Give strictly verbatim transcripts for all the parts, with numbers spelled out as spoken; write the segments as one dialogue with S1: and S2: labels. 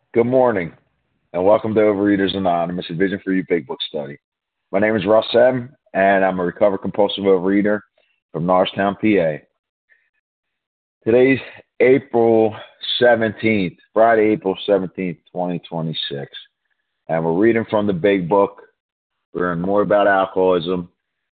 S1: Good morning, and welcome to Overeaters Anonymous, a Vision for You Big Book Study. My name is Russ M., and I'm a recovered compulsive overeater from Norristown, P A. Today's April seventeenth, Friday, April seventeenth, twenty twenty-six, and we're reading from the Big Book. We're learning more about alcoholism,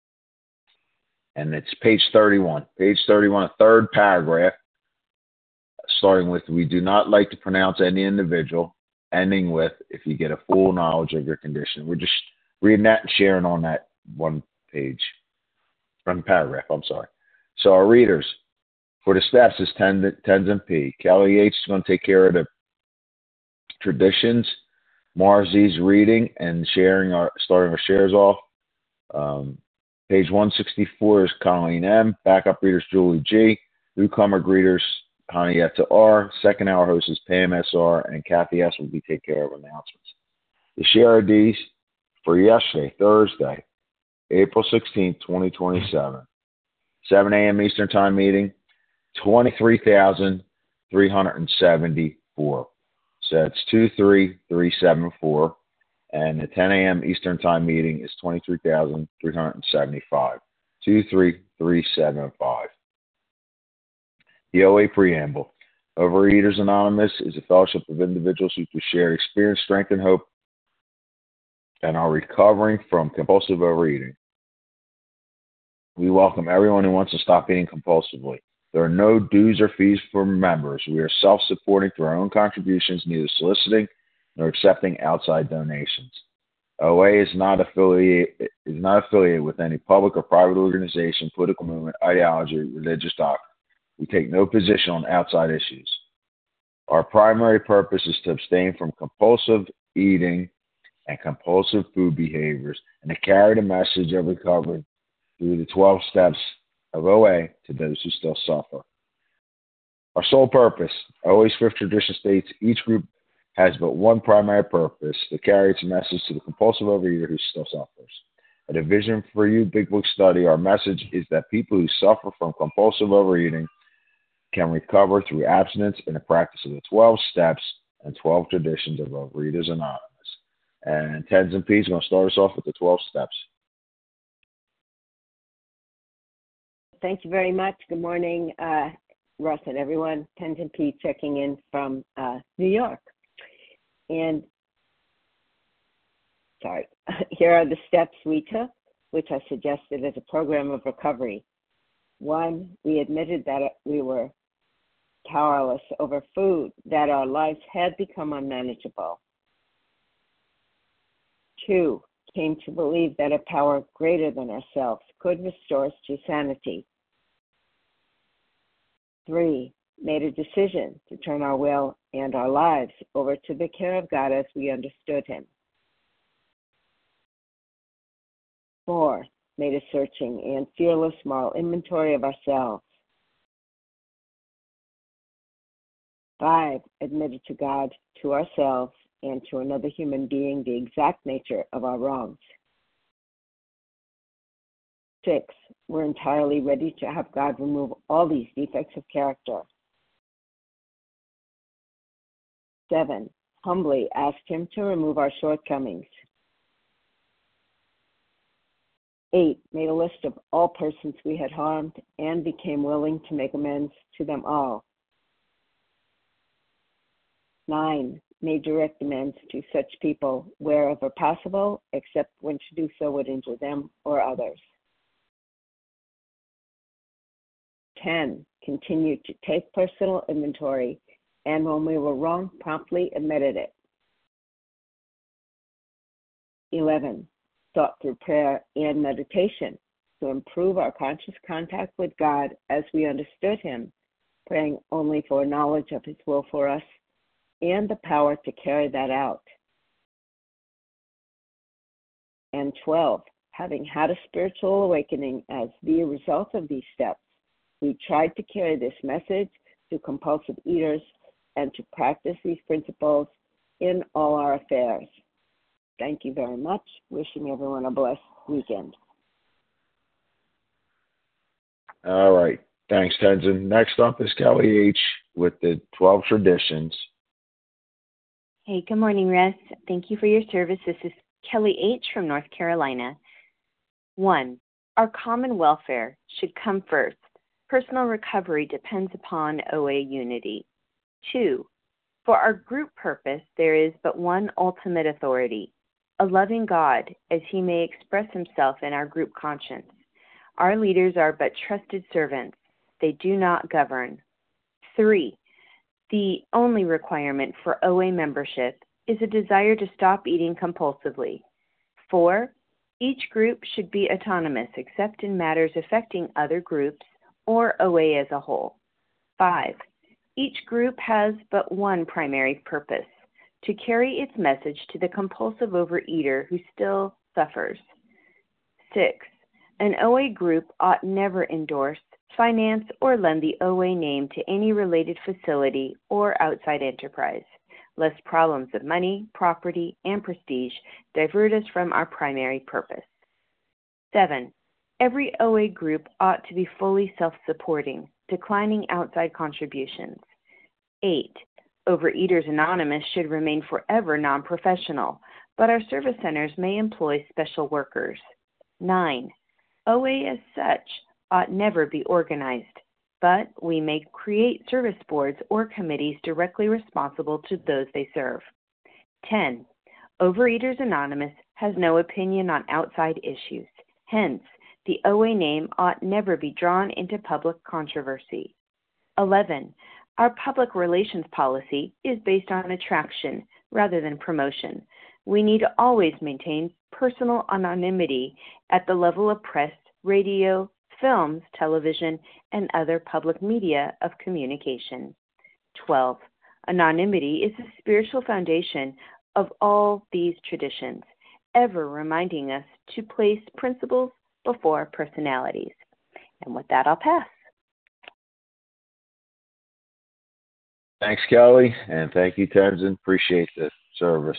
S1: and it's page thirty-one. Page thirty-one, third paragraph, starting with, we do not like to pronounce any individual, ending with, if you get a full knowledge of your condition. We're just reading that and sharing on that one page, one paragraph, I'm sorry. So our readers, for the steps is Tenzin and P. Kelly H. is going to take care of the traditions. Marzi's reading and sharing, our starting our shares off. Um, page one sixty-four is Colleen M. Backup readers, Julie G. Newcomer greeters, Hanietta R. Second hour host is Pam S R. And Kathy S. will be take care of announcements. The share I Ds for yesterday, Thursday, April sixteenth, twenty twenty-seven. seven a.m. Eastern Time meeting, twenty-three thousand three hundred seventy-four. So that's two three three seven four. And the ten a.m. Eastern Time meeting is twenty-three thousand three hundred seventy-five. two three three seven five. The O A Preamble. Overeaters Anonymous is a fellowship of individuals who through shared experience, strength, and hope and are recovering from compulsive overeating. We welcome everyone who wants to stop eating compulsively. There are no dues or fees for members. We are self-supporting through our own contributions, neither soliciting nor accepting outside donations. O A is not affiliated is not affiliated with any public or private organization, political movement, ideology, or religious doctrine. We take no position on outside issues. Our primary purpose is to abstain from compulsive eating and compulsive food behaviors and to carry the message of recovery through the twelve steps of O A to those who still suffer. Our sole purpose, O A's fifth tradition states, each group has but one primary purpose, to carry its message to the compulsive overeater who still suffers. At a Vision for You Big Book Study, our message is that people who suffer from compulsive overeating can recover through abstinence and the practice of the twelve steps and twelve traditions of Overeaters Anonymous. And Tenzin P is going to start us off with the twelve steps.
S2: Thank you very much. Good morning, uh, Russ and everyone. Tenzin P checking in from uh, New York. And, sorry, here are the steps we took, which I suggested as a program of recovery. One, we admitted that we were powerless over food, that our lives had become unmanageable. Two, came to believe that a power greater than ourselves could restore us to sanity. Three, made a decision to turn our will and our lives over to the care of God as we understood Him. Four, made a searching and fearless moral inventory of ourselves. Five, admitted to God, to ourselves, and to another human being the exact nature of our wrongs. Six, we're entirely ready to have God remove all these defects of character. Seven, humbly asked Him to remove our shortcomings. Eight, made a list of all persons we had harmed and became willing to make amends to them all. Nine, made direct amends to such people wherever possible, except when to do so would injure them or others. Ten, continued to take personal inventory, and when we were wrong, promptly admitted it. Eleven, sought through prayer and meditation to improve our conscious contact with God as we understood Him, praying only for knowledge of His will for us and the power to carry that out. And twelve, having had a spiritual awakening as the result of these steps, we tried to carry this message to compulsive eaters and to practice these principles in all our affairs. Thank you very much. Wishing everyone a blessed weekend.
S1: All right. Thanks, Tenzin. Next up is Kelly H. with the twelve traditions.
S3: Hey, good morning, Russ. Thank you for your service. This is Kelly H. from North Carolina. One, our common welfare should come first. Personal recovery depends upon O A unity. Two, for our group purpose, there is but one ultimate authority, a loving God, as he may express himself in our group conscience. Our leaders are but trusted servants. They do not govern. Three, the only requirement for O A membership is a desire to stop eating compulsively. Four, each group should be autonomous except in matters affecting other groups or O A as a whole. Five, each group has but one primary purpose, to carry its message to the compulsive overeater who still suffers. Six, an O A group ought never endorse, finance, or lend the O A name to any related facility or outside enterprise, lest problems of money, property, and prestige divert us from our primary purpose. Seven, every O A group ought to be fully self-supporting, declining outside contributions. Eight, Overeaters Anonymous should remain forever non-professional, but our service centers may employ special workers. Nine, O A as such ought never be organized, but we may create service boards or committees directly responsible to those they serve. Ten, Overeaters Anonymous has no opinion on outside issues. Hence, the O A name ought never be drawn into public controversy. Eleven, Our public relations policy is based on attraction rather than promotion. We need to always maintain personal anonymity at the level of press, radio, films, television, and other public media of communication. Twelve, Anonymity is the spiritual foundation of all these traditions, ever reminding us to place principles before personalities. And with that, I'll pass.
S1: Thanks, Kelly, and thank you, Tenzin. Appreciate the service.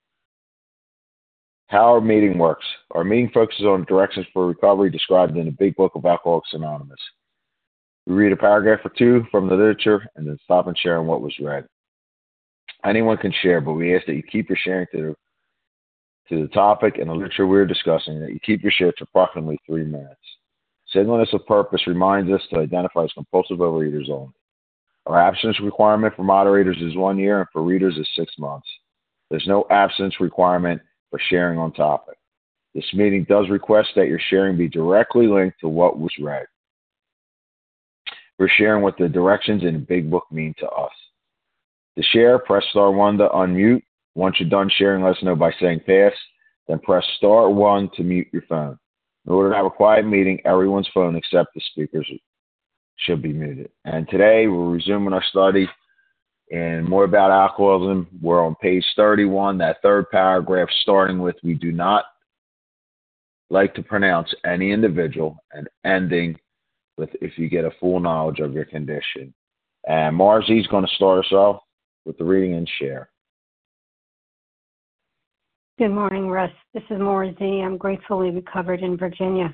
S1: How our meeting works. Our meeting focuses on directions for recovery described in the Big Book of Alcoholics Anonymous. We read a paragraph or two from the literature and then stop and share on what was read. Anyone can share, but we ask that you keep your sharing to the, to the topic and the literature we're discussing, that you keep your share to approximately three minutes. Singleness of purpose reminds us to identify as compulsive overeaters only. Our absence requirement for moderators is one year and for readers is six months. There's no absence requirement for sharing on topic. This meeting does request that your sharing be directly linked to what was read. We're sharing what the directions in the Big Book mean to us. To share, press star one to unmute. Once you're done sharing, let us know by saying pass. Then press star one to mute your phone. In order to have a quiet meeting, everyone's phone except the speaker's should be muted. And today we're resuming our study in More About Alcoholism. We're on page thirty-one, that third paragraph, starting with we do not like to pronounce any individual and ending with if you get a full knowledge of your condition. And Marzi's going to start us off with the reading and share.
S4: Good morning, Russ. This is Marzi. I'm gratefully recovered in Virginia.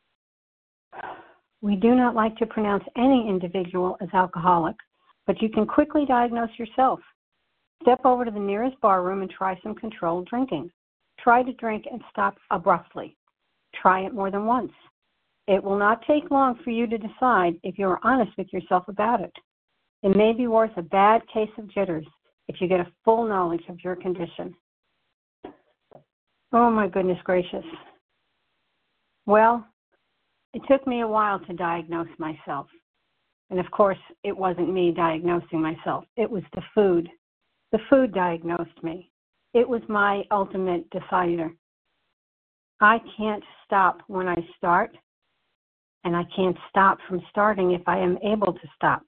S4: We do not like to pronounce any individual as alcoholic, but you can quickly diagnose yourself. Step over to the nearest bar room and try some controlled drinking. Try to drink and stop abruptly. Try it more than once. It will not take long for you to decide if you are honest with yourself about it. It may be worth a bad case of jitters if you get a full knowledge of your condition. Oh, my goodness gracious. Well, it took me a while to diagnose myself. And of course, it wasn't me diagnosing myself. It was the food. The food diagnosed me. It was my ultimate decider. I can't stop when I start, and I can't stop from starting if I am able to stop.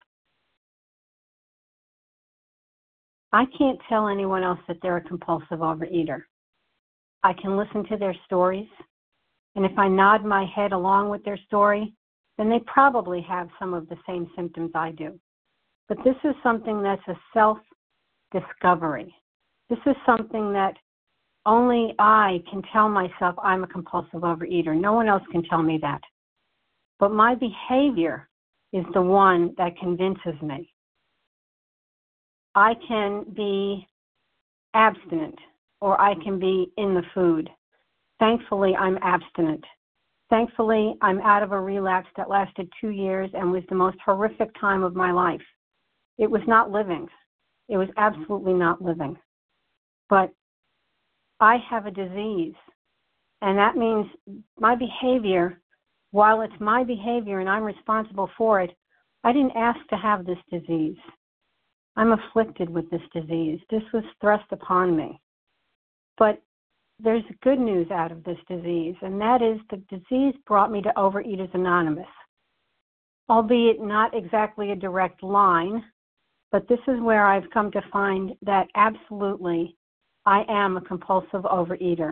S4: I can't tell anyone else that they're a compulsive overeater. I can listen to their stories, and if I nod my head along with their story, then they probably have some of the same symptoms I do. But this is something that's a self-discovery. This is something that only I can tell myself I'm a compulsive overeater. No one else can tell me that. But my behavior is the one that convinces me. I can be abstinent, or I can be in the food. Thankfully, I'm abstinent. Thankfully, I'm out of a relapse that lasted two years and was the most horrific time of my life. It was not living. It was absolutely not living. But I have a disease, and that means my behavior, while it's my behavior and I'm responsible for it, I didn't ask to have this disease. I'm afflicted with this disease. This was thrust upon me. But there's good news out of this disease, and that is the disease brought me to Overeaters Anonymous, albeit not exactly a direct line, but this is where I've come to find that absolutely I am a compulsive overeater.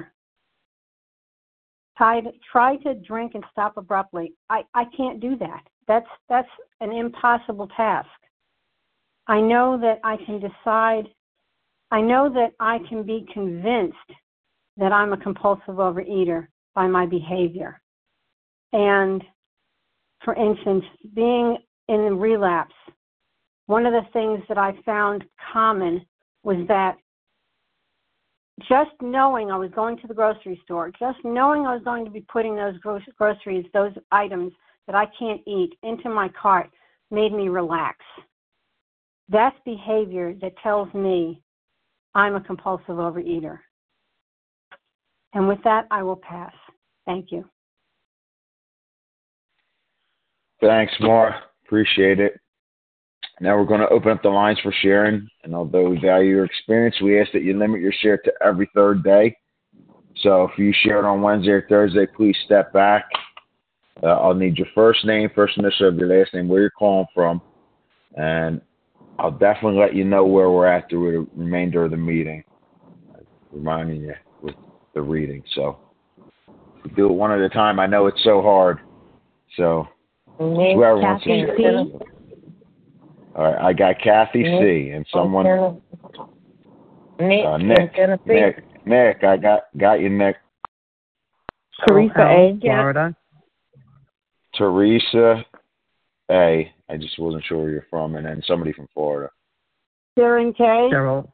S4: Try to, try to drink and stop abruptly. I, I can't do that. That's, that's an impossible task. I know that I can decide, I know that I can be convinced that I'm a compulsive overeater by my behavior. And for instance, being in relapse, one of the things that I found common was that just knowing I was going to the grocery store, just knowing I was going to be putting those gro- groceries, those items that I can't eat into my cart made me relax. That's behavior that tells me I'm a compulsive overeater. And with that, I will pass. Thank you.
S1: Thanks, Maura. Appreciate it. Now we're going to open up the lines for sharing. And although we value your experience, we ask that you limit your share to every third day. So if you shared on Wednesday or Thursday, please step back. Uh, I'll need your first name, first initial of your last name, where you're calling from. And I'll definitely let you know where we're at through the remainder of the meeting. Reminding you with the reading. So we do it one at a time. I know it's so hard. So whoever wants to share. All right, I got Kathy C. and someone.
S5: Nick,
S1: uh, Nick, Nick, Nick, I got got you, Nick.
S5: Teresa A.
S6: Florida.
S1: Teresa A. I just wasn't sure where you're from, and then somebody from Florida.
S4: Sharon K.
S6: Cheryl.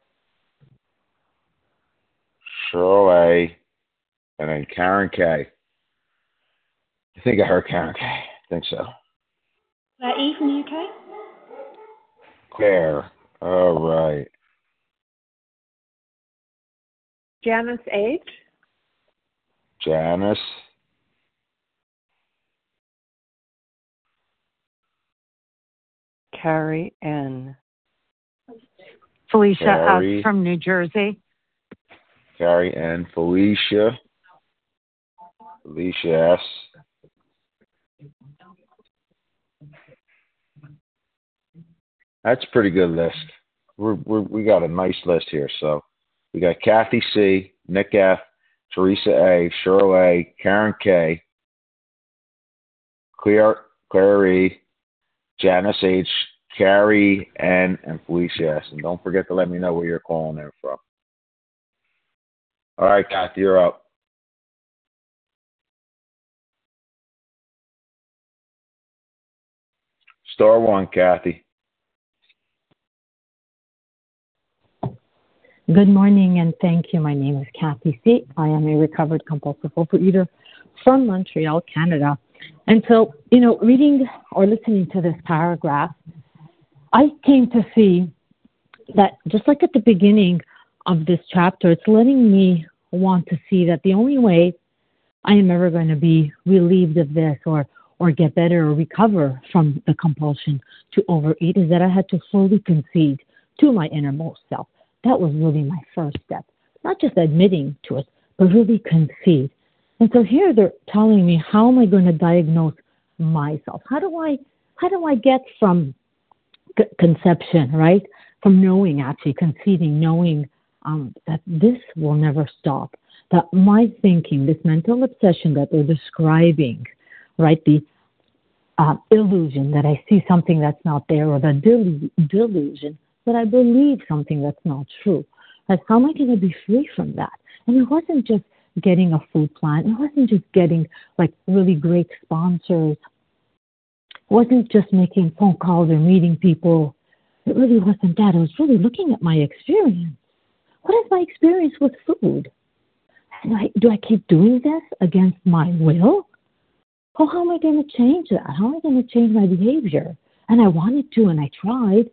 S1: Cheryl A. And then Karen K. I think I heard Karen K. I think so.
S7: Uh, E from the U K.
S1: Claire. All right.
S2: Janice H.
S1: Janice.
S8: Carrie N. Felicia
S1: Carrie.
S8: S. from New Jersey.
S1: Carrie N. Felicia. Felicia S. That's a pretty good list. We're, we're, we got a nice list here. So we got Kathy C., Nick F., Teresa A., Cheryl A., Karen K., Claire, Claire E., Janice H., Carrie N., and Felicia S. And don't forget to let me know where you're calling in from. All right, Kathy, you're up. Star one, Kathy.
S9: Good morning and thank you. My name is Kathy C. I am a recovered compulsive overeater from Montreal, Canada. And so, you know, reading or listening to this paragraph, I came to see that just like at the beginning of this chapter, it's letting me want to see that the only way I am ever going to be relieved of this or or get better or recover from the compulsion to overeat is that I had to fully concede to my innermost self. That was really my first step. Not just admitting to it, but really concede. And so here they're telling me, how am I going to diagnose myself? How do I, how do I get from c- conception, right? From knowing, actually conceding, knowing um, that this will never stop. That my thinking, this mental obsession that they're describing, right? The uh, illusion that I see something that's not there, or the del- delusion that I believe something that's not true. Like, how am I going to be free from that? And it wasn't just getting a food plan. It wasn't just getting like really great sponsors. It wasn't just making phone calls or meeting people. It really wasn't that. I was really looking at my experience. What what is my experience with food? Do I, do I keep doing this against my will? Oh, how am I going to change that? How am I going to change my behavior? And I wanted to, and I tried.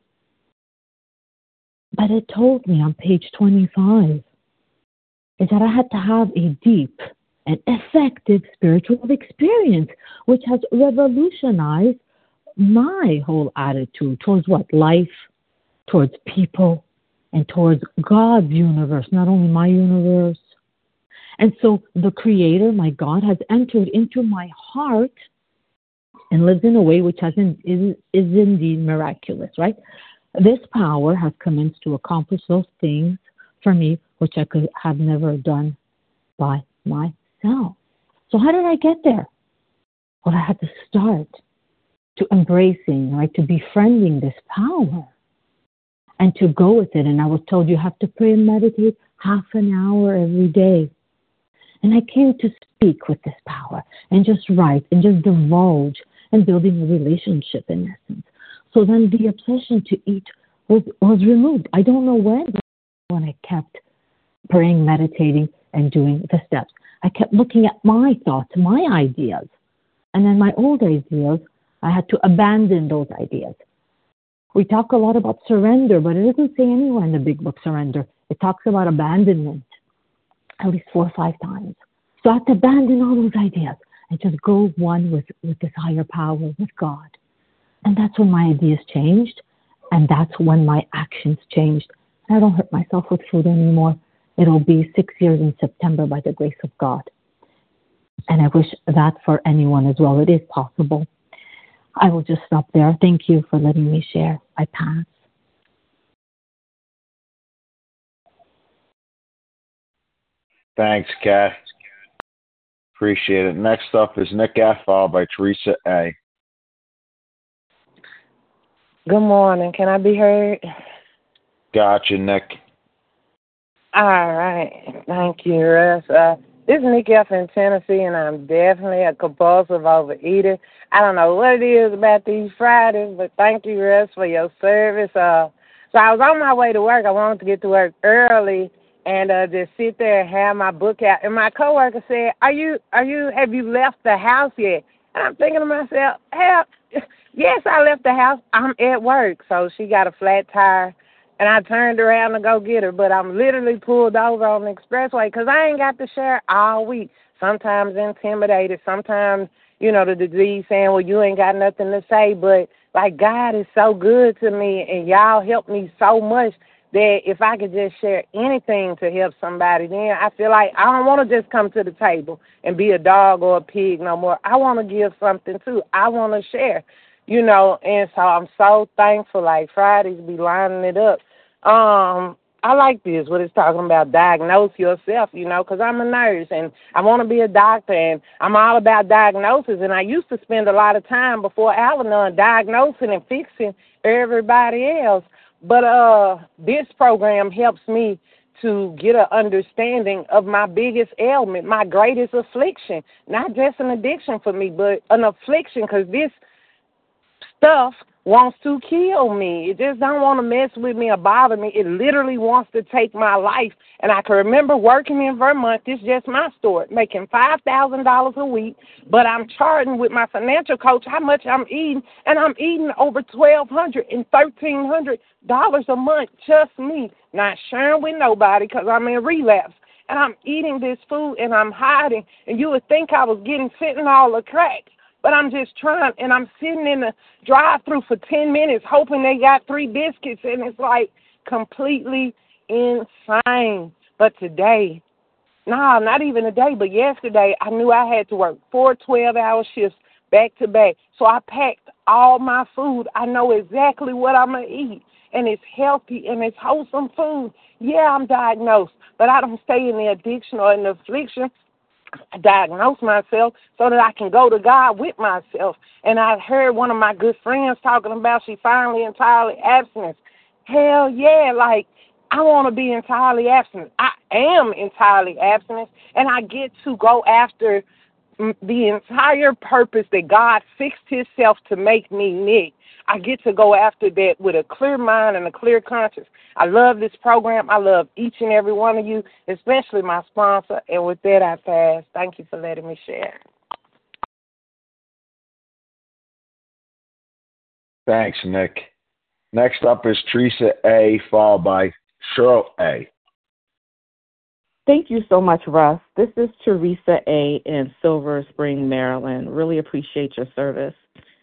S9: But it told me on page twenty-five is that I had to have a deep and effective spiritual experience, which has revolutionized my whole attitude towards what? Life, towards people, and towards God's universe, not only my universe. And so the Creator, my God, has entered into my heart and lives in a way which has in, is, is indeed miraculous, right? This power has commenced to accomplish those things for me which I could have never done by myself. So how did I get there? Well, I had to start to embracing, right, to befriending this power and to go with it. And I was told you have to pray and meditate half an hour every day. And I came to speak with this power and just write and just divulge and building a relationship in essence. So then the obsession to eat was, was removed. I don't know when, but when I kept praying, meditating, and doing the steps. I kept looking at my thoughts, my ideas. And then my old ideas, I had to abandon those ideas. We talk a lot about surrender, but it doesn't say anywhere in the big book surrender. It talks about abandonment at least four or five times. So I had to abandon all those ideas and just go one with, with this higher power, with God. And that's when my ideas changed, and that's when my actions changed. I don't hurt myself with food anymore. It'll be six years in September by the grace of God. And I wish that for anyone as well. It is possible. I will just stop there. Thank you for letting me share. I pass.
S1: Thanks, Kat. Appreciate it. Next up is Nick F., followed by Teresa A.
S5: Good morning. Can I be heard?
S1: Gotcha, Nick.
S5: All right. Thank you, Russ. Uh, this is Nick F. in Tennessee, and I'm definitely a compulsive overeater. I don't know what it is about these Fridays, but thank you, Russ, for your service. Uh, so I was on my way to work. I wanted to get to work early and uh, just sit there and have my book out. And my coworker said, "Are you? Are you? Have you left the house yet?" And I'm thinking to myself, "Hell, yes, I left the house. I'm at work." So she got a flat tire, and I turned around to go get her. But I'm literally pulled over on the expressway because I ain't got to share all week. Sometimes intimidated, sometimes, you know, the disease saying, well, you ain't got nothing to say. But, like, God is so good to me, and y'all help me so much that if I could just share anything to help somebody, then I feel like I don't want to just come to the table and be a dog or a pig no more. I want to give something, too. I want to share, you know, and so I'm so thankful. Like, Fridays be lining it up. Um, I like this, what it's talking about, diagnose yourself, you know, because I'm a nurse, and I want to be a doctor, and I'm all about diagnosis, and I used to spend a lot of time before Al-Anon diagnosing and fixing everybody else. But uh, this program helps me to get an understanding of my biggest ailment, my greatest affliction, not just an addiction for me, but an affliction, because this stuff wants to kill me. It just don't want to mess with me or bother me. It literally wants to take my life. And I can remember working in Vermont, this is just my story, making five thousand dollars a week, but I'm charting with my financial coach how much I'm eating, and I'm eating over twelve hundred dollars and thirteen hundred dollars a month, just me, not sharing with nobody because I'm in relapse. And I'm eating this food, and I'm hiding, and you would think I was getting fentanyl or crack. But I'm just trying, and I'm sitting in the drive-thru for ten minutes hoping they got three biscuits, and it's like completely insane. But today, no, nah, not even today, but yesterday, I knew I had to work four twelve-hour shifts back-to-back. So I packed all my food. I know exactly what I'm going to eat, and it's healthy, and it's wholesome food. Yeah, I'm diagnosed, but I don't stay in the addiction or in the affliction. I diagnose myself so that I can go to God with myself. And I heard one of my good friends talking about she finally entirely abstinent. Hell yeah, like I want to be entirely abstinent. I am entirely abstinent, and I get to go after the entire purpose that God fixed himself to make me Nick. I get to go after that with a clear mind and a clear conscience. I love this program. I love each and every one of you, especially my sponsor. And with that, I pass. Thank you for letting me share.
S1: Thanks, Nick. Next up is Teresa A., followed by Cheryl A.
S6: Thank you so much, Russ. This is Teresa A. in Silver Spring, Maryland. Really appreciate your service.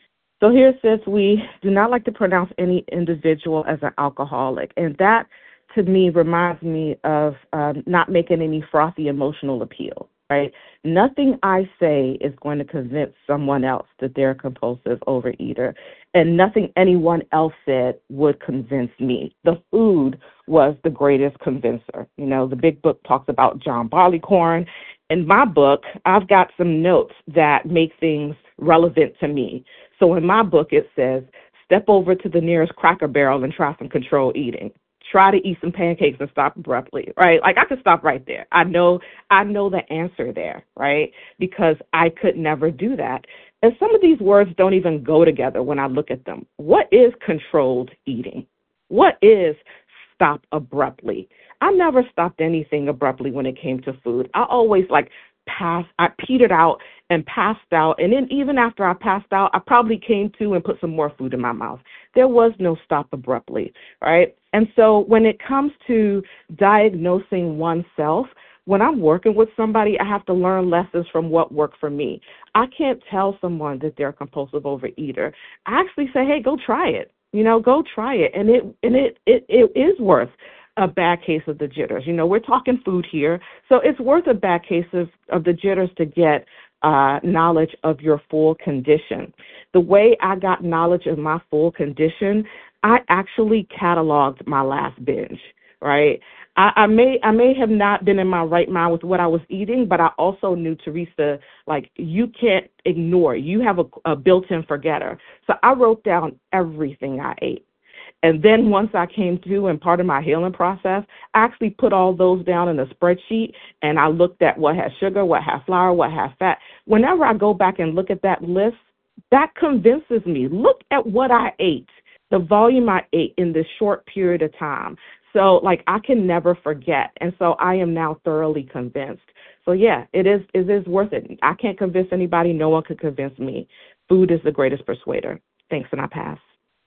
S6: So here it says, we do not like to pronounce any individual as an alcoholic, and that, to me, reminds me of um, not making any frothy emotional appeal, right? Nothing I say is going to convince someone else that they're a compulsive overeater, and nothing anyone else said would convince me. The food was the greatest convincer. You know, the big book talks about John Barleycorn. In my book, I've got some notes that make things relevant to me. So in my book, it says, step over to the nearest Cracker Barrel and try some controlled eating. Try to eat some pancakes and stop abruptly, right? Like I could stop right there. I know, I know the answer there, right? Because I could never do that. And some of these words don't even go together when I look at them. What is controlled eating? What is stop abruptly? I never stopped anything abruptly when it came to food. I always like passed, I petered out and passed out. And then even after I passed out, I probably came to and put some more food in my mouth. There was no stop abruptly, right? And so when it comes to diagnosing oneself, when I'm working with somebody, I have to learn lessons from what worked for me. I can't tell someone that they're a compulsive overeater. I actually say, hey, go try it. You know, go try it. And it and it it, it is worth a bad case of the jitters. You know, we're talking food here, so it's worth a bad case of, of the jitters to get uh, knowledge of your full condition. The way I got knowledge of my full condition, I actually cataloged my last binge, right? I, I may I may have not been in my right mind with what I was eating, but I also knew, Teresa, like, you can't ignore. You have a, a built-in forgetter. So I wrote down everything I ate. And then once I came to, and part of my healing process, I actually put all those down in a spreadsheet, and I looked at what had sugar, what had flour, what had fat. Whenever I go back and look at that list, that convinces me. Look at what I ate, the volume I ate in this short period of time. So, like, I can never forget. And so I am now thoroughly convinced. So, yeah, it is, it is worth it. I can't convince anybody. No one could convince me. Food is the greatest persuader. Thanks, and I pass.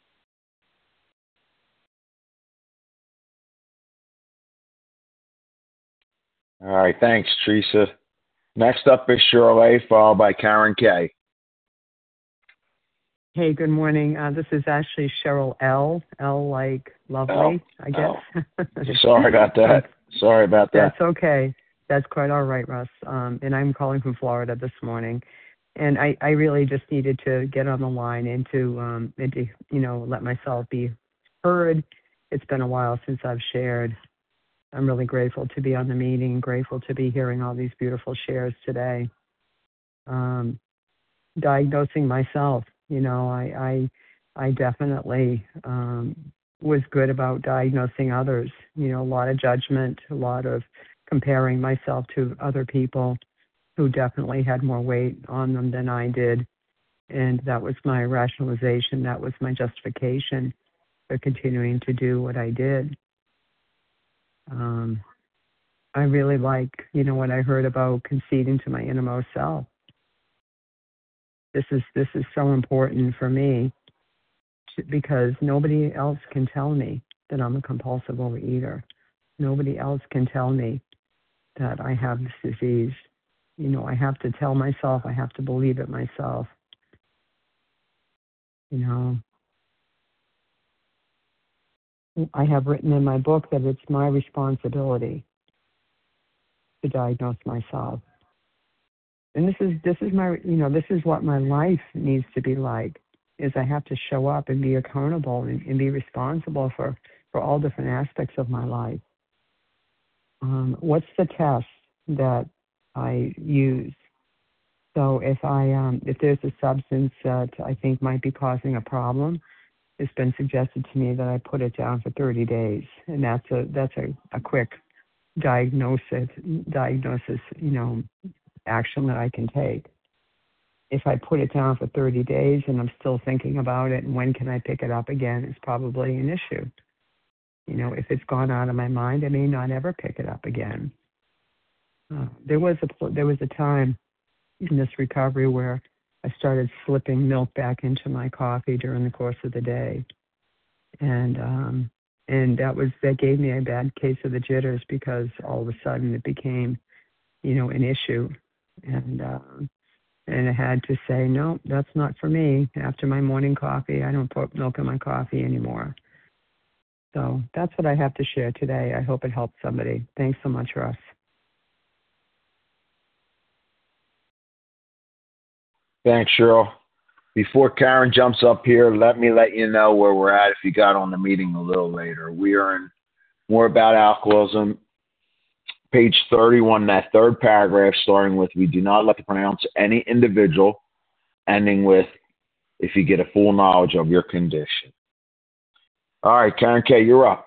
S1: All right, thanks, Teresa. Next up is Cheryl A., followed by Karen K.
S8: Hey, good morning. Uh, this is actually Cheryl L. L like lovely, L. I guess.
S1: L. Sorry about that. Sorry about that.
S8: That's okay. That's quite all right, Russ. Um, and I'm calling from Florida this morning. And I, I really just needed to get on the line and to, um, and to, you know, let myself be heard. It's been a while since I've shared. I'm really grateful to be on the meeting, grateful to be hearing all these beautiful shares today. Um, diagnosing myself, you know, I I, I definitely um, was good about diagnosing others. You know, a lot of judgment, a lot of comparing myself to other people who definitely had more weight on them than I did. And that was my rationalization. That was my justification for continuing to do what I did. Um, I really like, you know, what I heard about conceding to my innermost self. This is this is so important for me to, because nobody else can tell me that I'm a compulsive overeater. Nobody else can tell me that I have this disease. You know, I have to tell myself, I have to believe it myself. You know, I have written in my book that it's my responsibility to diagnose myself. And this is this is my you know this is what my life needs to be like, is I have to show up and be accountable and, and be responsible for, for all different aspects of my life. Um, what's the test that I use? So if I um, if there's a substance that I think might be causing a problem, it's been suggested to me that I put it down for thirty days, and that's a that's a, a quick diagnosis diagnosis you know action that I can take. if I put it down for thirty days and I'm still thinking about it and when can I pick it up again, it's probably an issue. You know, if it's gone out of my mind, I may not ever pick it up again. Uh, there was a there was a time in this recovery where I started slipping milk back into my coffee during the course of the day, and um, and that was that gave me a bad case of the jitters because all of a sudden it became, you know, an issue, and um, and I had to say no, that's not for me. After my morning coffee, I don't put milk in my coffee anymore. So that's what I have to share today. I hope it helps somebody. Thanks so much, Russ.
S1: Thanks, Cheryl. Before Karen jumps up here, let me let you know where we're at if you got on the meeting a little later. We are in More About Alcoholism, page thirty-one, that third paragraph, starting with, we do not like to pronounce any individual, ending with, if you get a full knowledge of your condition. All right, Karen K., you're up.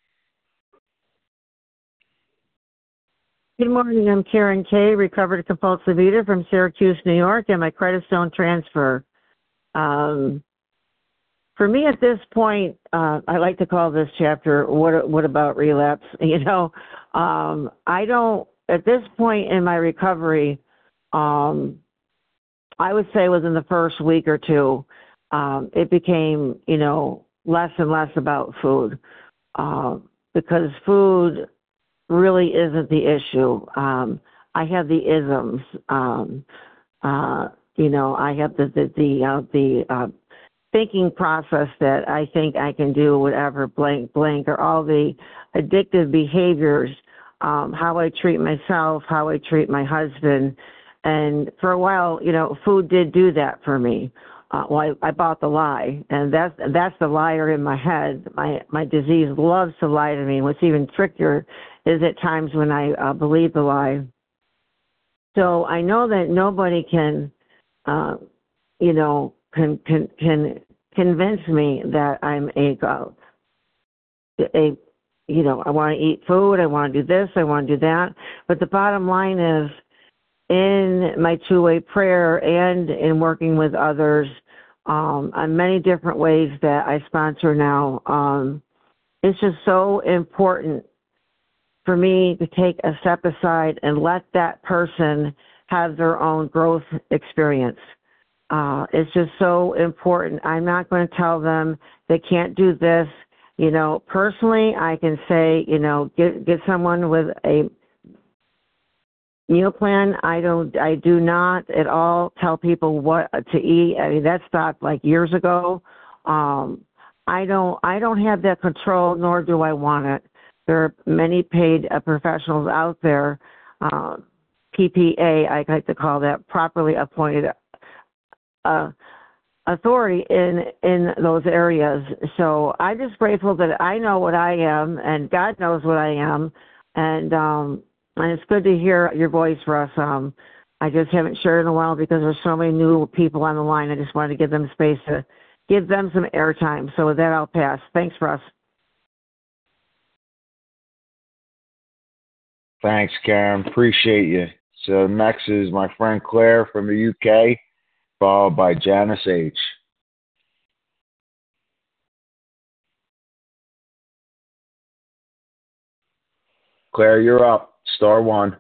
S10: Good morning. I'm Karen Kay, recovered compulsive eater from Syracuse, New York, and my credit stone transfer. Um, for me at this point, uh, I like to call this chapter, what, what about relapse? You know, um, I don't, at this point in my recovery, um, I would say within the first week or two, um, it became, you know, less and less about food, uh, because food really isn't the issue. Um, I have the isms. Um, uh, you know, I have the the the, uh, the uh, thinking process that I think I can do whatever blank blank, or all the addictive behaviors, um, how I treat myself, how I treat my husband, and for a while, you know, food did do that for me. Uh, well, I, I bought the lie, and that's that's the liar in my head. My my disease loves to lie to me. And what's even trickier is at times when I uh, believe the lie. So I know that nobody can, uh, you know, can can can convince me that I'm a a you know, I want to eat food, I want to do this, I want to do that. But the bottom line is, in my two-way prayer and in working with others um, on many different ways that I sponsor now, um, it's just so important for me to take a step aside and let that person have their own growth experience. Uh, it's just so important. I'm not going to tell them they can't do this. You know, personally, I can say, you know, get get someone with a meal plan. I don't, I do not at all tell people what to eat. I mean, that stopped like years ago. Um, I don't, I don't have that control, nor do I want it. There are many paid uh, professionals out there, uh, P P A, I like to call that, properly appointed uh, authority in in those areas. So I'm just grateful that I know what I am, and God knows what I am, and um, and it's good to hear your voice, Russ. Um, I just haven't shared in a while because there's so many new people on the line. I just wanted to give them space to give them some airtime. So with that, I'll pass. Thanks, Russ.
S1: Thanks, Karen. Appreciate you. So next is my friend Claire from the U K, followed by Janice H. Claire, you're up. Star one.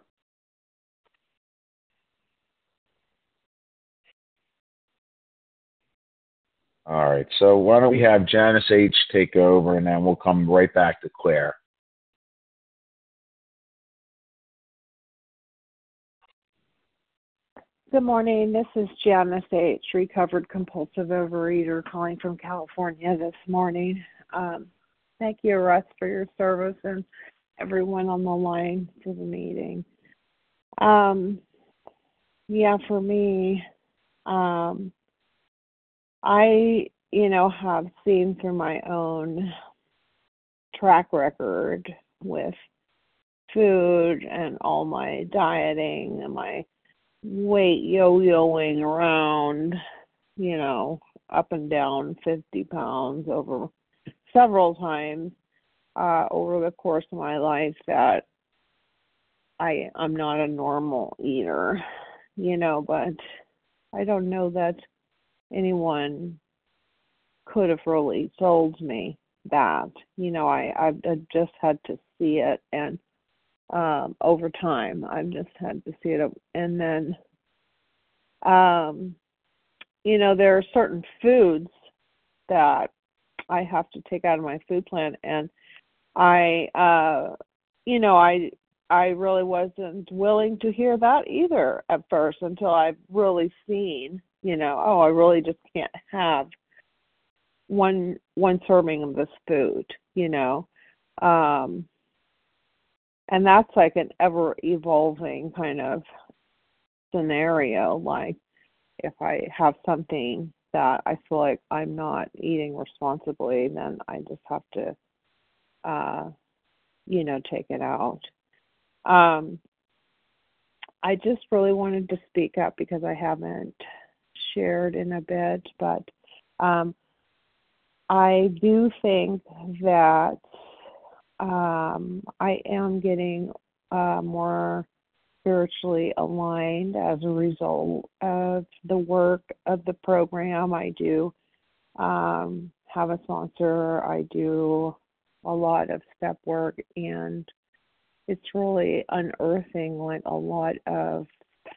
S1: All right. So why don't we have Janice H take over, and then we'll come right back to Claire.
S11: Good morning. This is Janice H., recovered compulsive overeater, calling from California this morning. Um, thank you, Russ, for your service and everyone on the line for the meeting. Um, yeah, for me, um, I, you know, have seen through my own track record with food and all my dieting and my weight yo-yoing around, you know, up and down fifty pounds over several times uh, over the course of my life, that I, I'm not a normal eater, you know, but I don't know that anyone could have really told me that. You know, I, I've I just had to see it, and um, over time, I've just had to see it. And then, um, you know, there are certain foods that I have to take out of my food plan, and I, uh, you know, I I really wasn't willing to hear that either at first until I've really seen, you know, oh, I really just can't have one one serving of this food, you know, um, and that's like an ever evolving kind of scenario. Like if I have something that I feel like I'm not eating responsibly, then I just have to, uh, you know, take it out. Um, I just really wanted to speak up because I haven't shared in a bit, but um, I do think that um, I am getting uh, more spiritually aligned as a result of the work of the program. I do um, have a sponsor. I do a lot of step work, and it's really unearthing like a lot of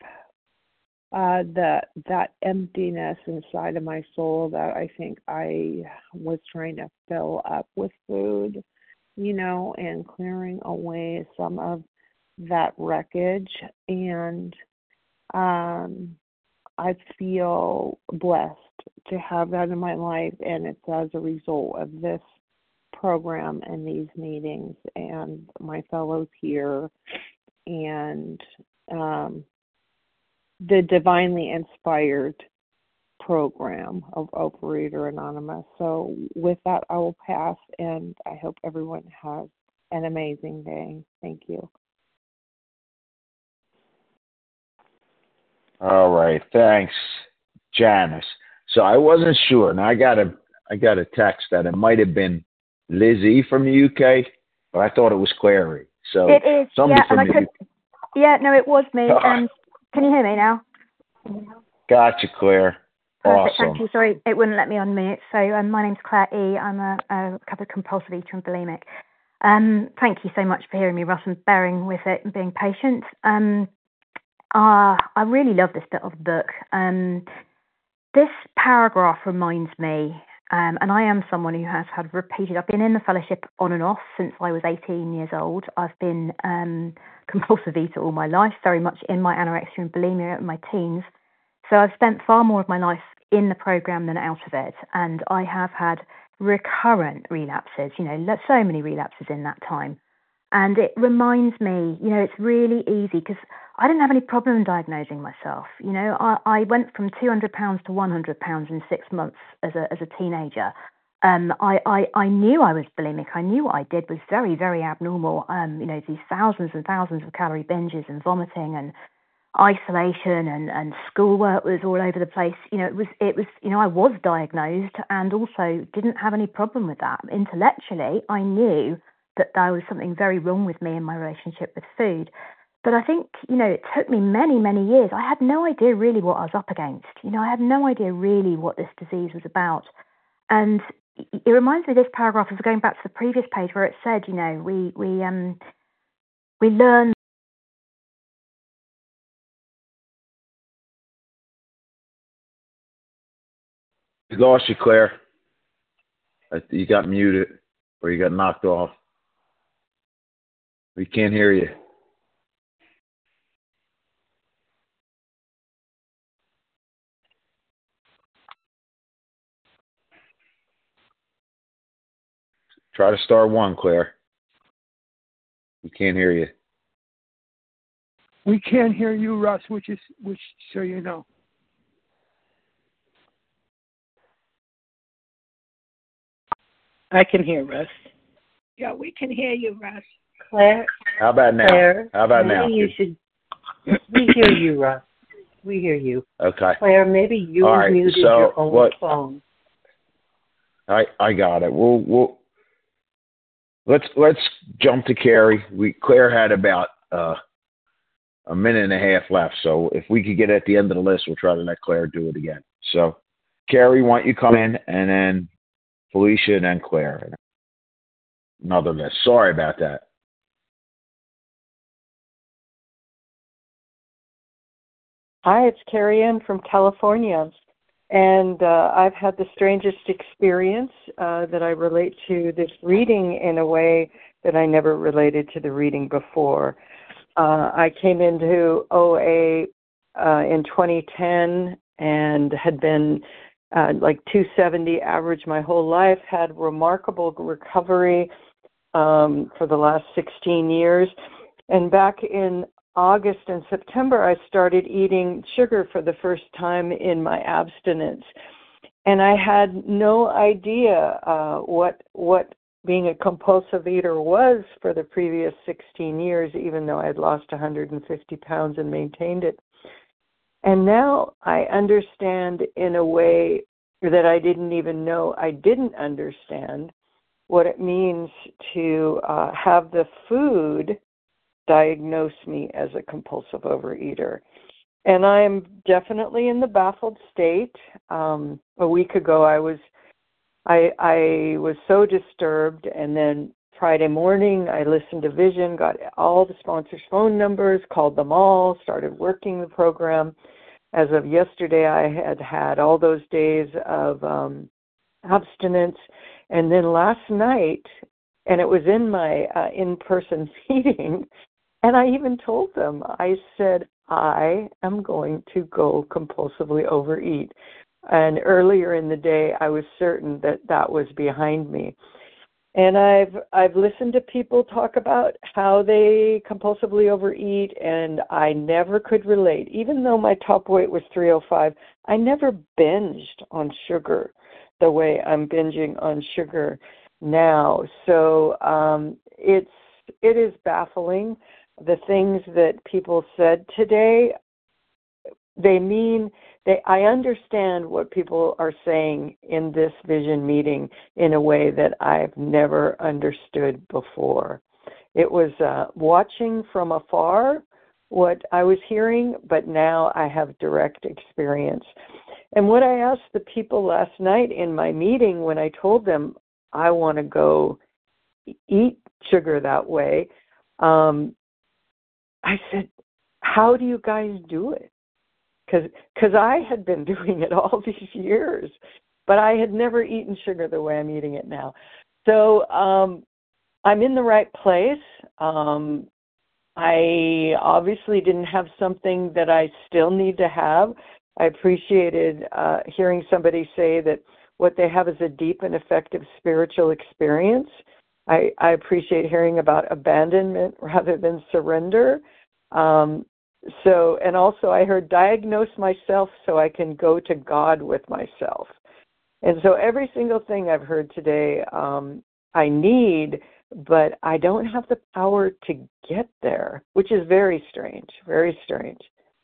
S11: uh, the that emptiness inside of my soul that I think I was trying to fill up with food, you know, and clearing away some of that wreckage. And um, I feel blessed to have that in my life, and it's as a result of this program and these meetings and my fellows here and um, the divinely inspired program of Overeater Anonymous. So with that, I will pass, and I hope everyone has an amazing day. Thank you.
S1: All right, thanks, Janice. So I wasn't sure, and I got a I got a text that it might have been Lizzie from the U K, but I thought it was Clary. So
S7: It is,
S1: somebody
S7: yeah,
S1: from
S7: and I
S1: the
S7: could, yeah, no, it was me. Um, can you hear me now?
S1: Gotcha, Claire.
S7: Perfect,
S1: Awesome.
S7: thank you. Sorry, it wouldn't let me unmute. So um, my name's Claire E. I'm a, a recovered compulsive eater and bulimic. Um, thank you so much for hearing me, Russ, and bearing with it and being patient. Um, uh, I really love this bit of the book. Um, this paragraph reminds me, um, and I am someone who has had repeated, I've been in the fellowship on and off since I was eighteen years old. I've been um, compulsive eater all my life, very much in my anorexia and bulimia in my teens. So I've spent far more of my life in the program than out of it, and I have had recurrent relapses, you know, so many relapses in that time. And it reminds me, you know, it's really easy because I didn't have any problem diagnosing myself. You know, I, I went from two hundred pounds to one hundred pounds in six months as a as a teenager. Um, I, I, I knew I was bulimic. I knew what I did was very, very abnormal. Um, you know, these thousands and thousands of calorie binges and vomiting and isolation and, and schoolwork was all over the place. You know, it was, it was, you know, I was diagnosed and also didn't have any problem with that. Intellectually, I knew that there was something very wrong with me in my relationship with food. But I think, you know, it took me many, many years. I had no idea really what I was up against. You know, I had no idea really what this disease was about. And it reminds me of this paragraph, as going back to the previous page where it said, you know, we, we, um, we learn.
S1: We lost you, Claire. You got muted or you got knocked off. We can't hear you. Try to star one, Claire. We can't hear you.
S12: We can't hear you, Russ, which is which so you know.
S13: I can hear Russ.
S14: Yeah, we can hear you, Russ.
S13: Claire.
S1: How about now?
S13: Claire,
S1: How about
S13: maybe
S1: now?
S13: You should. We hear you, Russ. We hear you.
S1: Okay.
S13: Claire, maybe you
S1: All right,
S13: muted
S1: so
S13: your own
S1: what,
S13: phone.
S1: I I got it. We'll we'll let's let's jump to Carrie. We Claire had about uh a minute and a half left. So if we could get at the end of the list, we'll try to let Claire do it again. So, Carrie, why don't you come in, and then Felicia, and then Claire. Another list. Sorry about that.
S13: Hi, it's Carrie Ann from California. And uh, I've had the strangest experience uh, that I relate to this reading in a way that I never related to the reading before. Uh, I came into O A uh, in twenty ten and had been uh, like two seventy average my whole life, had remarkable recovery um, for the last sixteen years. And back in August and September, I started eating sugar for the first time in my abstinence. And I had no idea uh, what what being a compulsive eater was for the previous sixteen years, even though I had lost one hundred fifty pounds and maintained it. And now I understand in a way that I didn't even know I didn't understand what it means to uh, have the food diagnose me as a compulsive overeater. And I'm definitely in the baffled state. Um, a week ago, I was I, I was so disturbed, and then Friday morning, I listened to Vision, got all the sponsors' phone numbers, called them all, started working the program. As of yesterday, I had had all those days of um, abstinence. And then last night, and it was in my uh, in-person meeting, and I even told them, I said, I am going to go compulsively overeat. And earlier in the day, I was certain that that was behind me. And I've I've listened to people talk about how they compulsively overeat, and I never could relate. Even though my top weight was three oh five, I never binged on sugar the way I'm binging on sugar now. So um, it's it is baffling. The things that people said today, they mean, they, I understand what people are saying in this Vision meeting in a way that I've never understood before. It was uh, watching from afar what I was hearing, but now I have direct experience. And what I asked the people last night in my meeting when I told them I want to go eat sugar that way, um, I said, how do you guys do it? Because I had been doing it all these years, but I had never eaten sugar the way I'm eating it now. So um, I'm in the right place. Um, I obviously didn't have something that I still need to have. I appreciated uh, hearing somebody say that what they have is a deep and effective spiritual experience. I, I appreciate hearing about abandonment rather than surrender. Um, so, and also I heard diagnose myself so I can go to God with myself. And so every single thing I've heard today, um, I need, but I don't have the power to get there, which is very strange, very strange.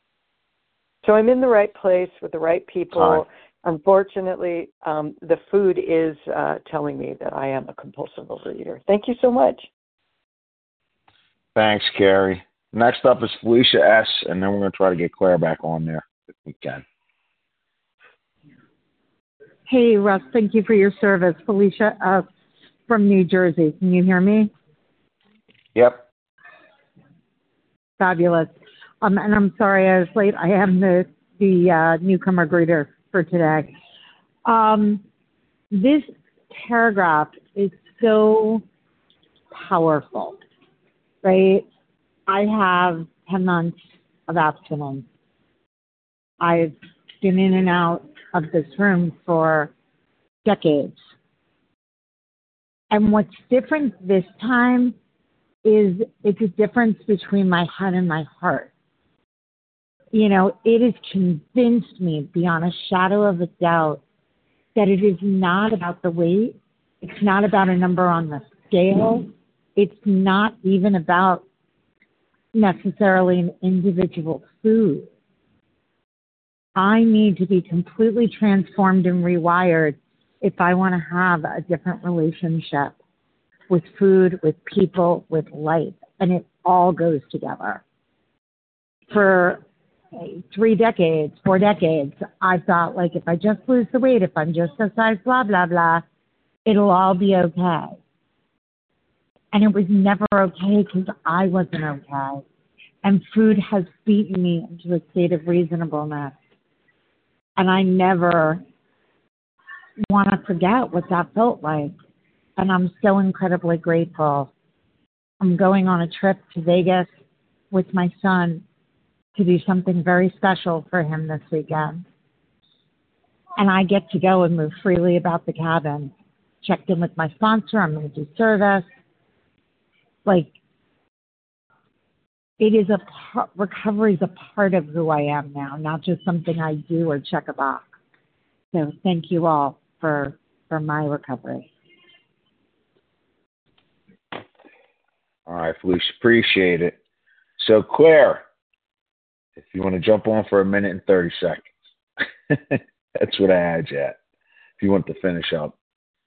S13: So I'm in the right place with the right people. Hi. Unfortunately, um, the food is uh, telling me that I am a compulsive overeater. Thank you so much.
S1: Thanks, Carrie. Next up is Felicia S., and then we're going to try to get Claire back on there if we can.
S9: Hey, Russ, thank you for your service. Felicia uh, from New Jersey. Can you hear me?
S1: Yep.
S9: Fabulous. Um, and I'm sorry I was late. I am the, the uh, newcomer greeter for today. Um, this paragraph is so powerful, right? I have ten months of abstinence. I've been in and out of this room for decades. And what's different this time is it's a difference between my head and my heart. You know, it has convinced me beyond a shadow of a doubt that it is not about the weight. It's not about a number on the scale. It's not even about necessarily an individual food. I need to be completely transformed and rewired if I want to have a different relationship with food, with people, with life. And it all goes together.
S15: for three decades, four decades, I thought, like, if I just lose the weight, if I'm just a size blah, blah, blah, it'll all be okay. And it was never okay because I wasn't okay. And food has beaten me into a state of reasonableness. And I never want to forget what that felt like. And I'm so incredibly grateful. I'm going on a trip to Vegas with my son to do something very special for him this weekend. And I get to go and move freely about the cabin. Checked in with my sponsor. I'm going to do service. Like, it is a part, recovery is a part of who I am now, not just something I do or check a box. So thank you all for, for my recovery.
S1: All right, Felicia, appreciate it. So, Claire, if you want to jump on for a minute and thirty seconds, that's what I had you at, if you want to finish up.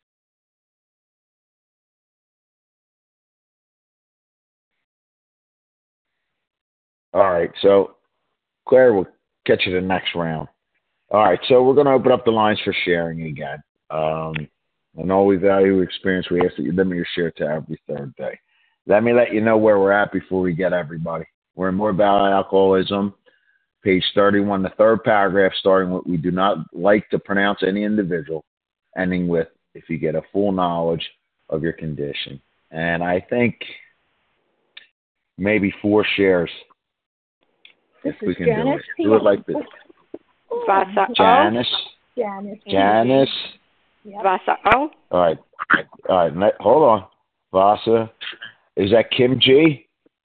S1: All right, so, Claire, we'll catch you the next round. All right, so we're going to open up the lines for sharing again. Um, and all we value experience, we ask that you limit your share to every third day. Let me let you know where we're at before we get everybody. We're in More About Alcoholism, page thirty-one, the third paragraph, starting with, we do not like to pronounce any individual, ending with, if you get a full knowledge of your condition. And I think maybe four shares,
S14: This
S1: if we
S14: is
S1: can
S14: Janice
S1: do it. Do it like this.
S14: Vasa
S1: Janice.
S14: Janice.
S1: Janice.
S14: Yep. Vasa O.
S1: All right. All right. Hold on. Vasa. Is that Kim G?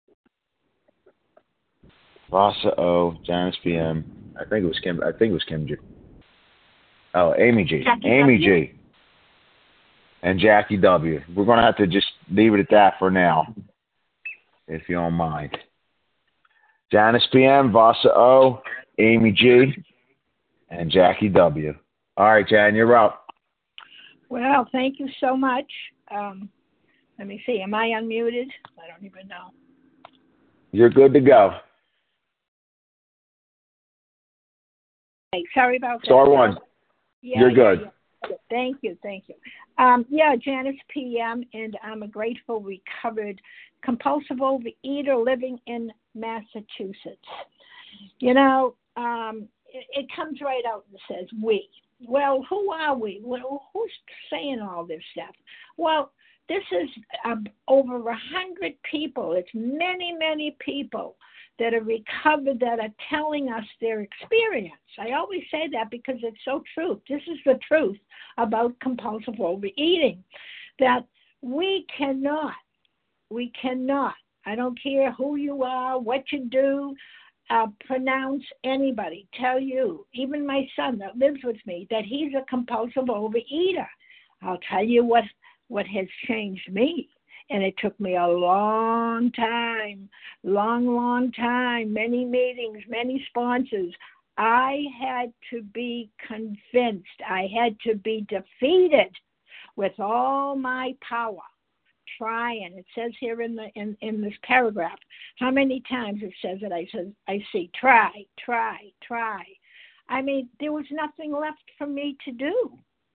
S1: Vasa O. Janice P M. I think it was Kim. I think it was Kim G. Oh, Amy G.
S14: Jackie
S1: Amy
S14: W.
S1: G. And Jackie W. We're going to have to just leave it at that for now, if you don't mind. Janice P M, Vasa O, Amy G, and Jackie W. All right, Jan, you're up.
S14: Well, thank you so much. Um, let me see. Am I unmuted? I don't even know.
S1: You're good to go.
S14: Hey, sorry about that.
S1: Star one.
S14: Yeah,
S1: you're
S14: yeah,
S1: good.
S14: yeah. Thank you, thank you. Um, yeah, Janice P M, and I'm a grateful, recovered, compulsive overeater living in Massachusetts. You know, um, it, it comes right out and says we. Well, who are we? Well, who's saying all this stuff? Well, this is um, over a hundred people. It's many, many people that are recovered that are telling us their experience. I always say that because it's so true. This is the truth about compulsive overeating, that we cannot, we cannot, I don't care who you are, what you do, uh, pronounce anybody, tell you, even my son that lives with me, that he's a compulsive overeater. I'll tell you what, what has changed me. And it took me a long time, long, long time, many meetings, many sponsors. I had to be convinced. I had to be defeated with all my power. Trying. It says here in the in, in this paragraph, how many times it says that I said I see try, try, try. I mean, there was nothing left for me to do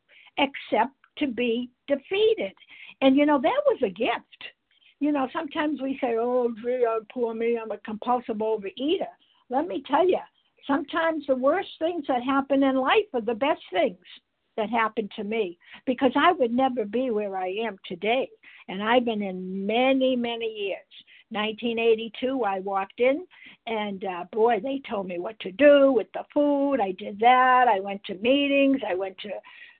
S14: except to be defeated. And, you know, that was a gift. You know, sometimes we say, oh, gee, oh, poor me, I'm a compulsive overeater. Let me tell you, sometimes the worst things that happen in life are the best things that happened to me, because I would never be where I am today. And I've been in many, many years. nineteen eighty-two, I walked in, and uh, boy, they told me what to do with the food. I did that. I went to meetings. I went to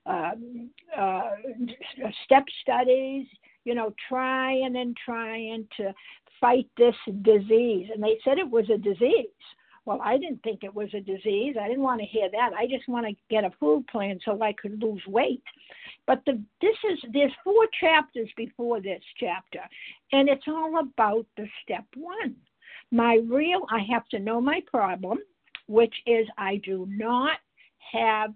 S14: Um, uh, step studies, you know, trying and trying to fight this disease. And they said it was a disease. Well, I didn't think it was a disease. I didn't want to hear that. I just want to get a food plan so I could lose weight. But the this is there's four chapters before this chapter, and it's all about the step one. My real, I have to know my problem, which is I do not have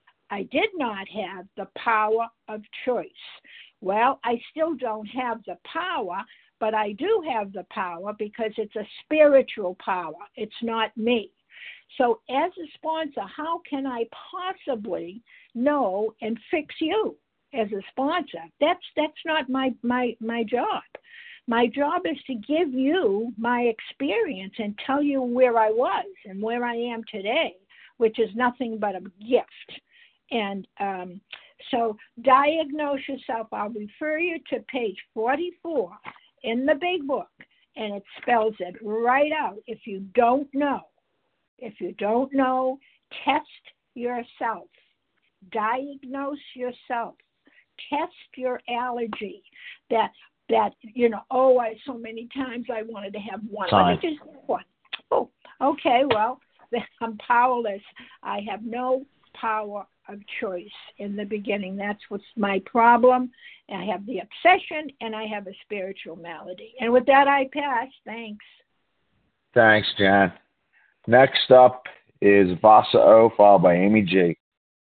S14: I did not have the power of choice. Well, I still don't have the power, but I do have the power because it's a spiritual power. It's not me. So as a sponsor, how can I possibly know and fix you as a sponsor? That's that's not my, my, my job. My job is to give you my experience and tell you where I was and where I am today, which is nothing but a gift. And um, so diagnose yourself. I'll refer you to page forty-four in the big book, and it spells it right out. If you don't know, if you don't know, test yourself. Diagnose yourself. Test your allergy. That, that you know, oh, I so many times I wanted to have one.
S1: Time.
S14: Let me just have one. Oh, okay, well, then I'm powerless. I have no power of choice in the beginning. That's what's my problem. I have the obsession, and I have a spiritual malady. And with that, I pass. Thanks.
S1: Thanks, Jan. Next up is Vasa O, followed by Amy G.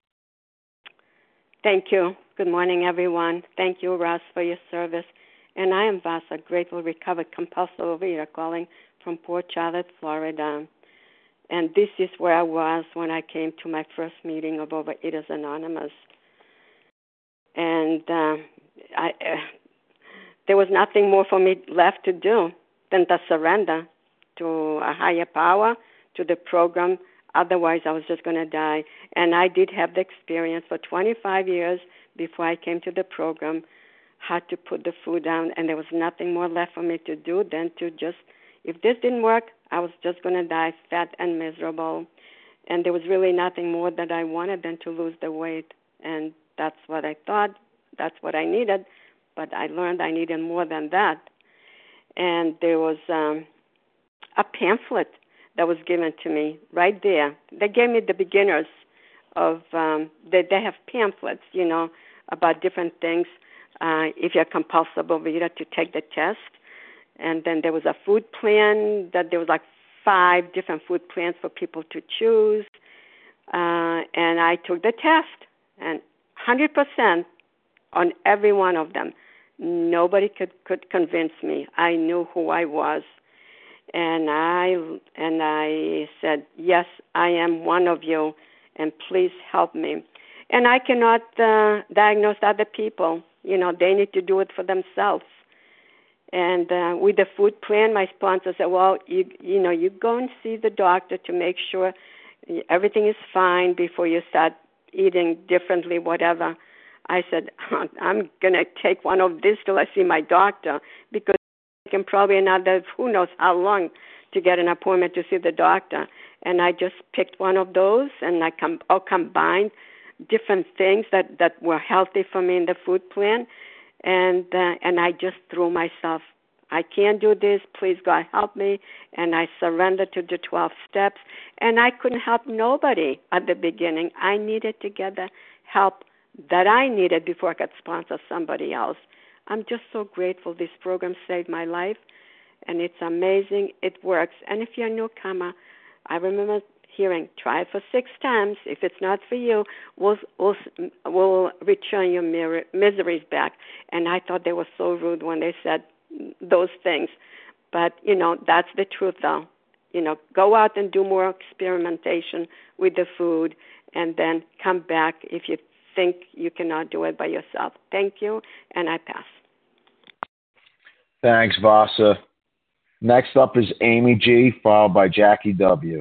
S16: Thank you. Good morning, everyone. Thank you, Russ, for your service. And I am Vasa, grateful, recovered, compulsive overeater, calling from Port Charlotte, Florida. And this is where I was when I came to my first meeting of Overeaters Anonymous. And uh, I, uh, there was nothing more for me left to do than to surrender to a higher power, to the program. Otherwise, I was just going to die. And I did have the experience for twenty-five years before I came to the program, had to put the food down, and there was nothing more left for me to do than to just, if this didn't work, I was just going to die fat and miserable. And there was really nothing more that I wanted than to lose the weight. And that's what I thought. That's what I needed. But I learned I needed more than that. And there was um, a pamphlet that was given to me right there. They gave me the beginners of, um, they, they have pamphlets, you know, about different things. Uh, if you're compulsive overeater, to take the test. And then there was a food plan that there was like five different food plans for people to choose. Uh, and I took the test, and one hundred percent on every one of them. Nobody could, could convince me. I knew who I was. And I and I said, yes, I am one of you, and please help me. And I cannot uh, diagnose other people. You know, they need to do it for themselves. And uh, with the food plan, my sponsor said, well, you you know, you go and see the doctor to make sure everything is fine before you start eating differently, whatever. I said, I'm going to take one of these till I see my doctor, because it can probably another, who knows how long, to get an appointment to see the doctor. And I just picked one of those, and I com- I'll combine different things that, that were healthy for me in the food plan. And uh, and I just threw myself, I can't do this, please God help me. And I surrendered to the twelve steps. And I couldn't help nobody at the beginning. I needed to get the help that I needed before I could sponsor somebody else. I'm just so grateful. This program saved my life, and it's amazing. It works. And if you're a newcomer, I remember hearing, try it for six times. If it's not for you, we'll, we'll, we'll return your mir- miseries back. And I thought they were so rude when they said those things. But, you know, that's the truth, though. You know, go out and do more experimentation with the food, and then come back if you think you cannot do it by yourself. Thank you, and I pass.
S1: Thanks, Vasa. Next up is Amy G, followed by Jackie W.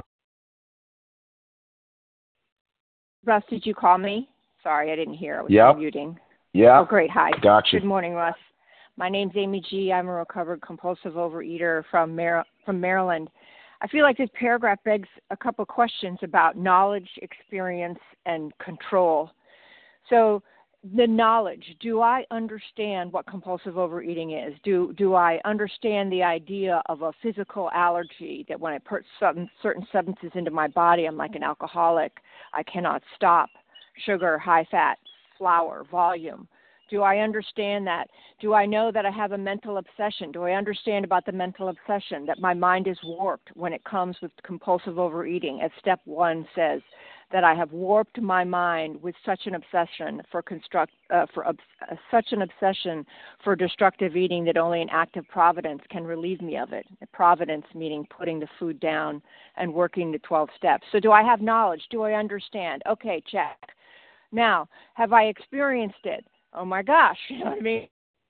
S17: Russ, did you call me? Sorry, I didn't hear. I was
S1: yep.
S17: muting.
S1: Yeah.
S17: Oh, great. Hi.
S1: Gotcha.
S17: Good morning, Russ. My name's Amy G. I'm a recovered compulsive overeater from Mar- from Maryland. I feel like this paragraph begs a couple questions about knowledge, experience, and control. So the knowledge, do I understand what compulsive overeating is? Do do I understand the idea of a physical allergy, that when I put certain, certain substances into my body, I'm like an alcoholic. I cannot stop. Sugar, high fat, flour, volume. Do I understand that? Do I know that I have a mental obsession? Do I understand about the mental obsession, that my mind is warped when it comes with compulsive overeating, as step one says, that I have warped my mind with such an obsession for construct uh, for uh, such an obsession for destructive eating that only an act of providence can relieve me of it. Providence meaning putting the food down and working the twelve steps. So do I have knowledge? Do I understand? Okay, check. Now, have I experienced it? Oh my gosh, you know what I mean?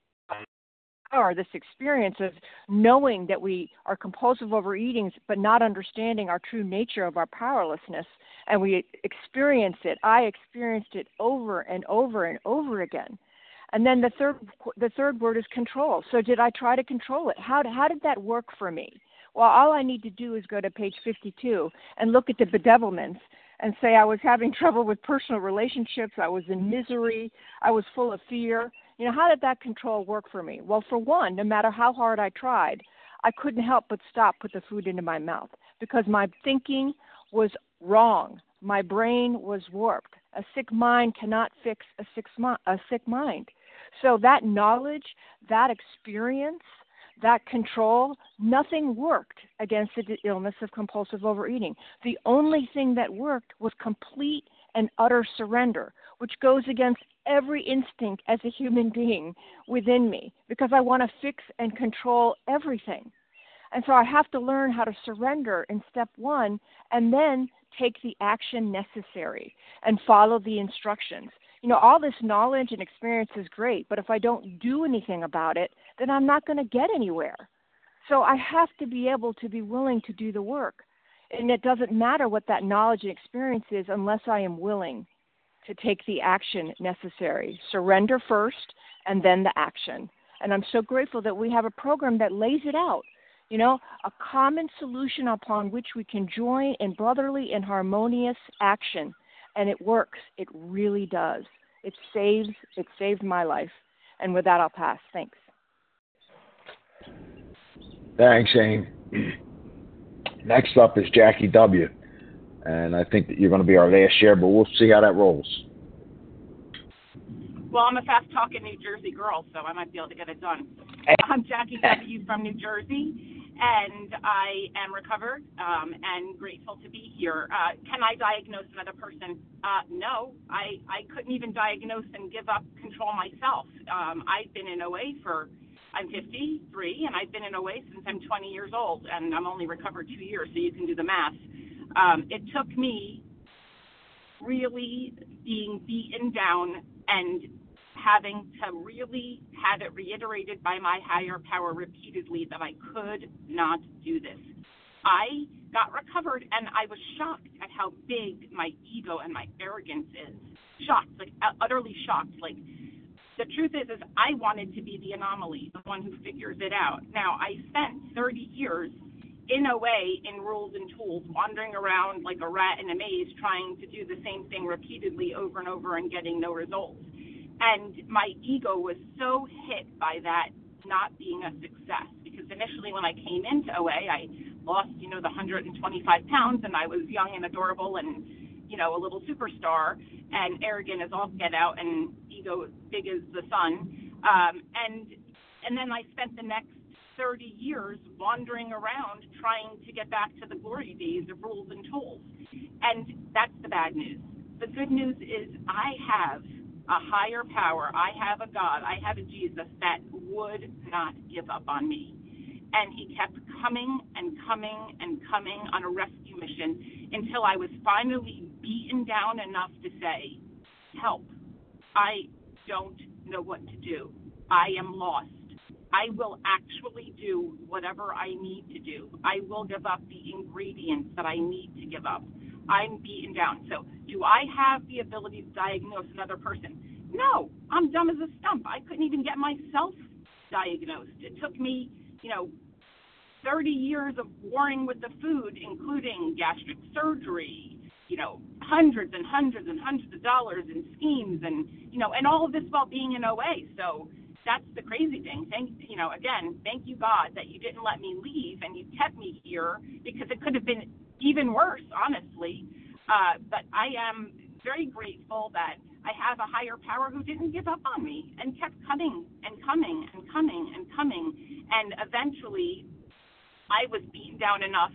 S17: Or this experience of knowing that we are compulsive overeating, but not understanding our true nature of our powerlessness, and we experience it. I experienced it over and over and over again. And then the third, the third word is control. So did I try to control it? How, how did that work for me? Well, all I need to do is go to page fifty-two and look at the bedevilments and say I was having trouble with personal relationships, I was in misery, I was full of fear. You know, how did that control work for me? Well, for one, no matter how hard I tried, I couldn't help but stop, put the food into my mouth because my thinking was wrong. My brain was warped. A sick mind cannot fix a sick, a sick mind. So that knowledge, that experience, that control, nothing worked against the illness of compulsive overeating. The only thing that worked was complete and utter surrender, which goes against every instinct as a human being within me because I want to fix and control everything. And so I have to learn how to surrender in step one and then take the action necessary and follow the instructions. You know, all this knowledge and experience is great, but if I don't do anything about it, then I'm not going to get anywhere. So I have to be able to be willing to do the work. And it doesn't matter what that knowledge and experience is unless I am willing to take the action necessary. Surrender first and then the action. And I'm so grateful that we have a program that lays it out. You know, a common solution upon which we can join in brotherly and harmonious action. And it works. It really does. It saves, it saved my life. And with that, I'll pass. Thanks.
S1: Thanks, Amy. Next up is Jackie W. And I think that you're going to be our last share, but we'll see how that rolls.
S18: Well, I'm a fast-talking New Jersey girl, so I might be able to get it done. I'm Jackie W. from New Jersey, and I am recovered um, and grateful to be here. Uh, can I diagnose another person? Uh, no, I, I couldn't even diagnose and give up control myself. Um, I've been in O A for, I'm fifty-three, and I've been in O A since I'm twenty years old, and I'm only recovered two years, so you can do the math. Um, it took me really being beaten down and having to really have it reiterated by my higher power repeatedly that I could not do this. I got recovered, and I was shocked at how big my ego and my arrogance is. Shocked, like utterly shocked. Like, the truth is, is I wanted to be the anomaly, the one who figures it out. Now, I spent thirty years in O A in rules and tools, wandering around like a rat in a maze, trying to do the same thing repeatedly over and over and getting no results. And my ego was so hit by that not being a success, because initially when I came into O A, I lost, you know, the one hundred twenty-five pounds, and I was young and adorable and, you know, a little superstar, and arrogant as all get out, and ego big as the sun. Um, and and then I spent the next thirty years wandering around trying to get back to the glory days of rules and tools. And that's the bad news. The good news is I have a higher power. I have a God. I have a Jesus that would not give up on me. And he kept coming and coming and coming on a rescue mission until I was finally beaten down enough to say, help. I don't know what to do. I am lost. I will actually do whatever I need to do. I will give up the ingredients that I need to give up. I'm beaten down. So do I have the ability to diagnose another person? No, I'm dumb as a stump. I couldn't even get myself diagnosed. It took me, you know, thirty years of warring with the food, including gastric surgery, you know, hundreds and hundreds and hundreds of dollars in schemes, and, you know, and all of this while being in O A. So that's the crazy thing. Thank, you know, again, thank you, God, that you didn't let me leave and you kept me here, because it could have been even worse, honestly. Uh, but I am very grateful that I have a higher power who didn't give up on me and kept coming and coming and coming and coming. And eventually I was beaten down enough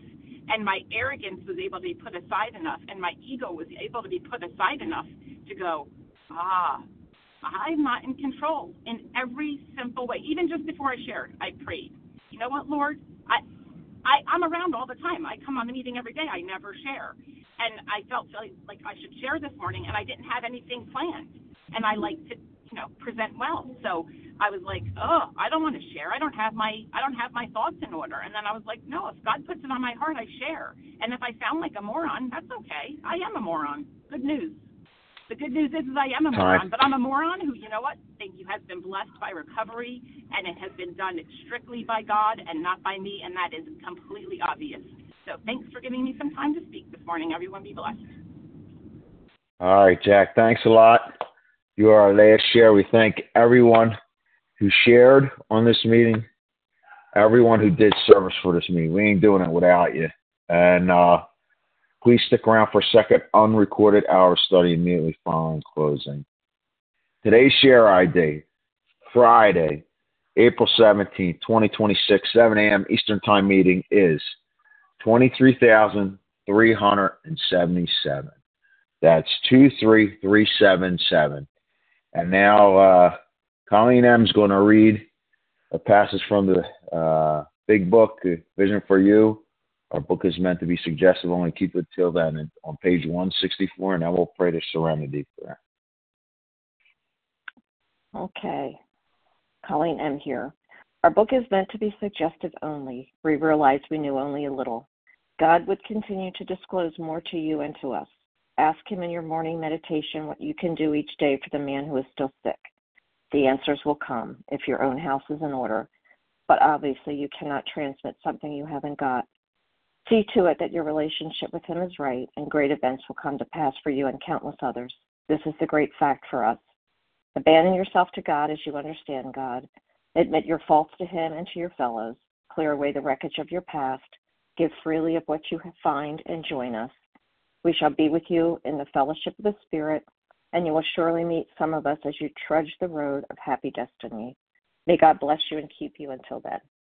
S18: and my arrogance was able to be put aside enough, and my ego was able to be put aside enough to go, ah, I'm not in control in every simple way. Even just before I shared, I prayed. You know what, Lord? I, I, I'm around all the time. I come on the meeting every day. I never share. And I felt like I should share this morning, and I didn't have anything planned. And I like to, you know, present well. So I was like, oh, I don't want to share. I don't have my I don't have my thoughts in order. And then I was like, no, if God puts it on my heart, I share. And if I sound like a moron, that's okay. I am a moron. Good news. The good news is, is I am a moron, but I'm a moron who, you know what, thank you, has been blessed by recovery, and it has been done strictly by God and not by me, and that is completely obvious. So thanks for giving me some time to speak this morning. Everyone be blessed.
S1: All right, Jack, thanks a lot. You are our last share. We thank everyone who shared on this meeting, everyone who did service for this meeting. We ain't doing it without you. And uh, please stick around for a second unrecorded hour study immediately following closing. Today's share I D, Friday, April seventeenth, twenty twenty-six, seven a.m. Eastern Time meeting is twenty-three thousand three hundred seventy-seven. That's two three three seven seven. And now uh, Colleen M. is going to read a passage from the uh, big book, Vision for You. Our book is meant to be suggestive. Only keep it till then on page one sixty-four, and then we'll pray to Serenity prayer.
S19: Okay. Colleen M. here. Our book is meant to be suggestive only. We realize we knew only a little. God would continue to disclose more to you and to us. Ask him in your morning meditation what you can do each day for the man who is still sick. The answers will come if your own house is in order, but obviously you cannot transmit something you haven't got. See to it that your relationship with him is right, and great events will come to pass for you and countless others. This is the great fact for us. Abandon yourself to God as you understand God. Admit your faults to him and to your fellows. Clear away the wreckage of your past. Give freely of what you find and join us. We shall be with you in the fellowship of the Spirit, and you will surely meet some of us as you trudge the road of happy destiny. May God bless you and keep you until then.